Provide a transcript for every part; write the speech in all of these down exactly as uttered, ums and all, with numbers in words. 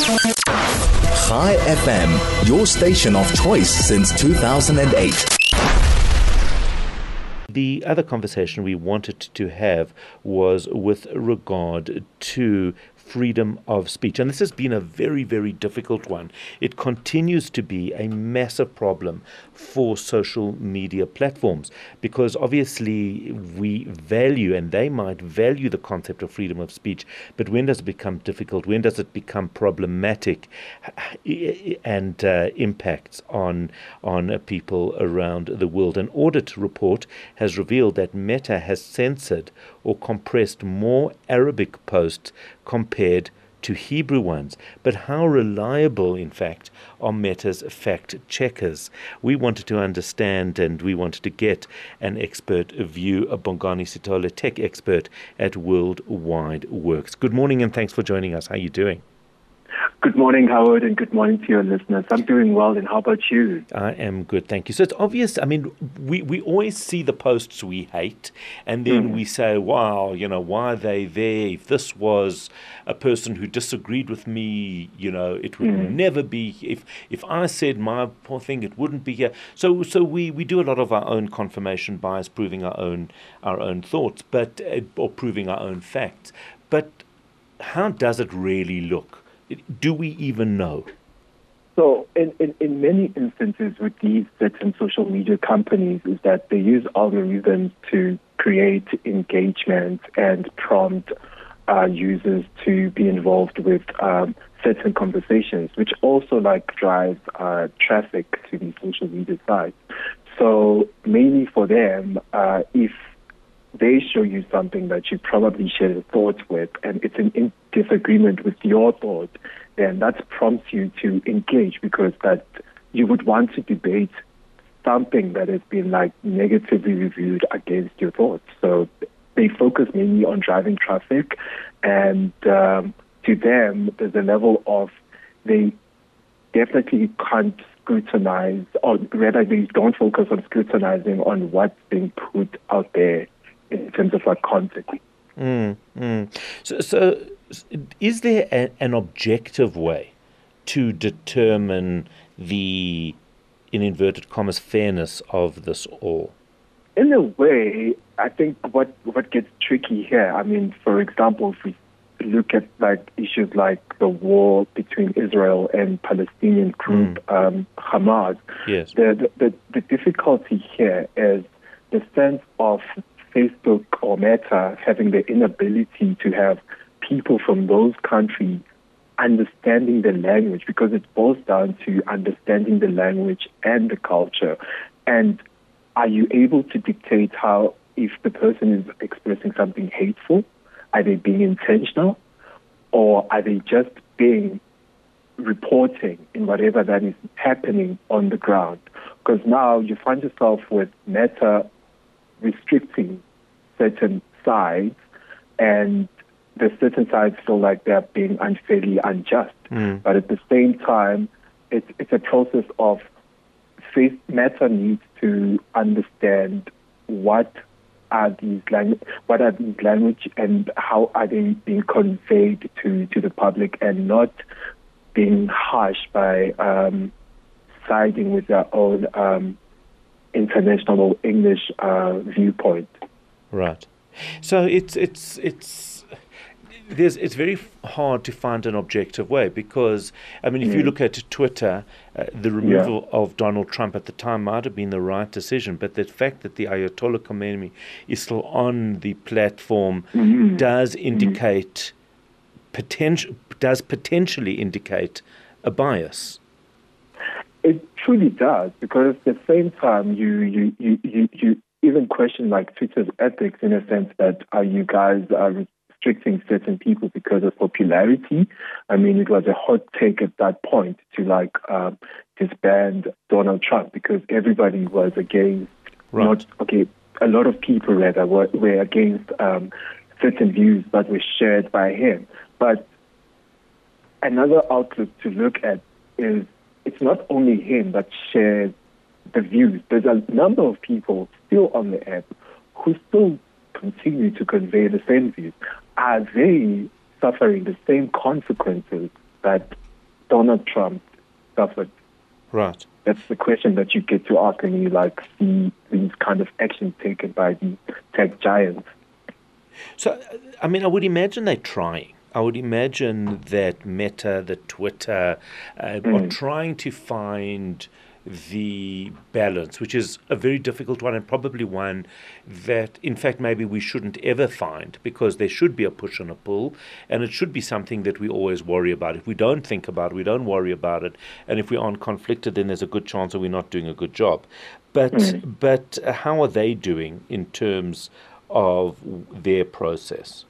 Chai F M, your station of choice since two thousand eight. The other conversation we wanted to have was with regard to freedom of speech. And this has been a very, very difficult one. It continues to be a massive problem for social media platforms because obviously we value, and they might value, the concept of freedom of speech. But when does it become difficult? When does it become problematic and uh, impacts on, on people around the world? An audit report has revealed that Meta has censored or compressed more Arabic posts compared to Hebrew ones. But how reliable, in fact, are Meta's fact checkers? We wanted to understand, and we wanted to get an expert view, a Bongani Sitola, tech expert at Worldwide Works. Good morning, and thanks for joining us. How are you doing? Good morning, Howard, and good morning to your listeners. I'm doing well, and how about you? I am good, thank you. So it's obvious, I mean, we, we always see the posts we hate, and then mm. we say, wow, you know, why are they there? If this was a person who disagreed with me, you know, it would mm. never be, if if I said my poor thing, it wouldn't be here. So so we, we do a lot of our own confirmation bias, proving our own our own thoughts, but uh, or proving our own facts. But how does it really look? Do we even know? So in, in, in many instances with these certain social media companies is that they use algorithms to create engagement and prompt uh, users to be involved with um, certain conversations, which also like drives uh, traffic to these social media sites. So mainly for them, uh, if they show you something that you probably share a thought with, and it's in, in disagreement with your thought, then that prompts you to engage because that you would want to debate something that has been like negatively reviewed against your thoughts. So they focus mainly on driving traffic, and um, to them, there's a level of they definitely can't scrutinize, or rather they don't focus on scrutinizing on what's being put out there in terms of like content. Mm, mm. So, so is there a, an objective way to determine the, in inverted commas, fairness of this all? In a way, I think what, what gets tricky here, I mean, for example, if we look at like issues like the war between Israel and Palestinian group mm. um, Hamas, yes. the, the, the difficulty here is the sense of Facebook or Meta having the inability to have people from those countries understanding the language, because it boils down to understanding the language and the culture. And are you able to dictate how, if the person is expressing something hateful, are they being intentional, or are they just being reporting in whatever that is happening on the ground? Because now you find yourself with Meta restricting certain sides, and the certain sides feel like they're being unfairly unjust. Mm. But at the same time, it's, it's a process of face Meta needs to understand what are these language, what are these language, and how are they being conveyed to, to the public, and not being harsh by um, siding with their own um, international or English uh, viewpoint. Right. So it's it's it's there's it's very hard to find an objective way, because I mean, if mm. you look at Twitter, uh, the removal yeah. of Donald Trump at the time might have been the right decision, but the fact that the Ayatollah Khomeini is still on the platform mm-hmm. does indicate mm-hmm. potential does potentially indicate a bias. It truly does, because at the same time, you you you you, you even question like Twitter's ethics, in a sense that are you guys are restricting certain people because of popularity. I mean, it was a hot take at that point to like um, disband Donald Trump, because everybody was against. Right. Not okay. A lot of people rather were, were against um, certain views that were shared by him. But another outlook to look at is, it's not only him that shares the views. There's a number of people still on the app who still continue to convey the same views. Are they suffering the same consequences that Donald Trump suffered? Right. That's the question that you get to ask when you like see these kind of actions taken by these tech giants. So, I mean, I would imagine they're trying. I would imagine that Meta, the Twitter, uh, mm. are trying to find the balance, which is a very difficult one and probably one that, in fact, maybe we shouldn't ever find, because there should be a push and a pull, and it should be something that we always worry about. If we don't think about it, we don't worry about it, and if we aren't conflicted, then there's a good chance that we're not doing a good job. But, mm. but how are they doing in terms of their process?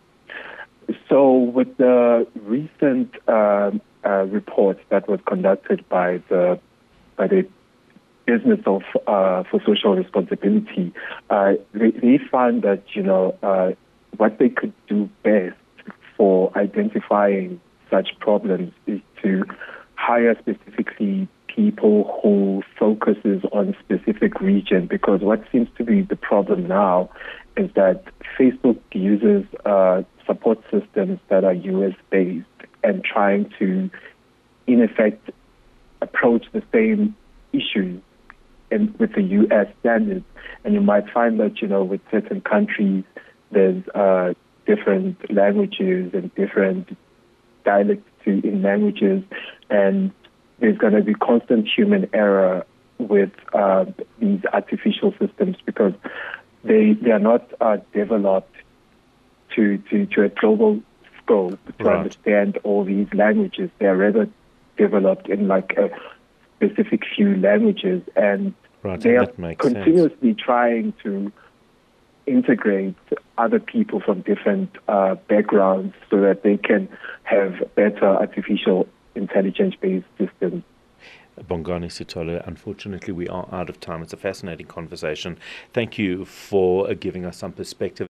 So with the recent uh, uh, report that was conducted by the by the Business of uh, for Social Responsibility, uh, they, they found that you know uh, what they could do best for identifying such problems is to hire specifically people who focuses on specific region, because what seems to be the problem now is that Facebook uses uh, support systems that are U S based and trying to, in effect, approach the same issues and with the U S standards. And you might find that, you know, with certain countries, there's uh, different languages and different dialects to, in languages, and there's going to be constant human error with uh, these artificial systems because they they are not uh, developed to, to, to a global scope to right. understand all these languages. They are rather developed in like a specific few languages, and right, they and are continuously sense. trying to integrate other people from different uh, backgrounds so that they can have better artificial intelligence-based systems. Bongani Sithole, unfortunately we are out of time. It's a fascinating conversation. Thank you for uh, giving us some perspective.